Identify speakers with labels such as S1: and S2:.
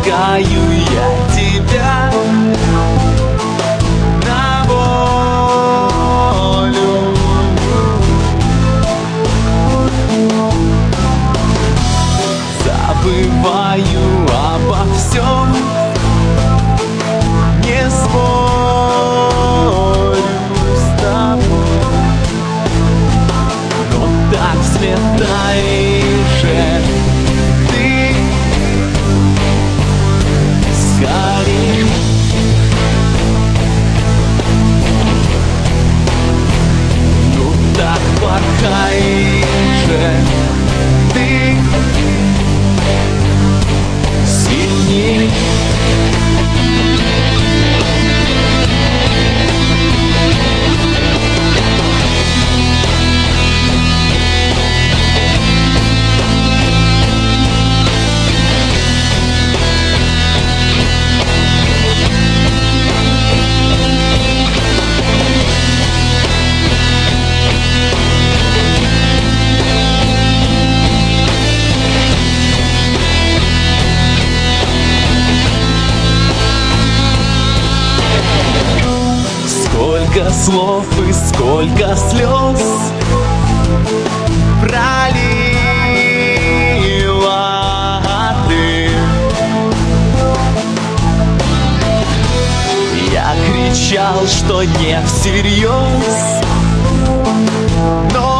S1: отпускаю я тебя на волю. Забываю обо всем, не спорю с тобой, но так взлетаешь же ты скорей. Ну так порхаешь же ты сильней. Сколько слов и сколько слез пролила ты. Я кричал, что не всерьез, но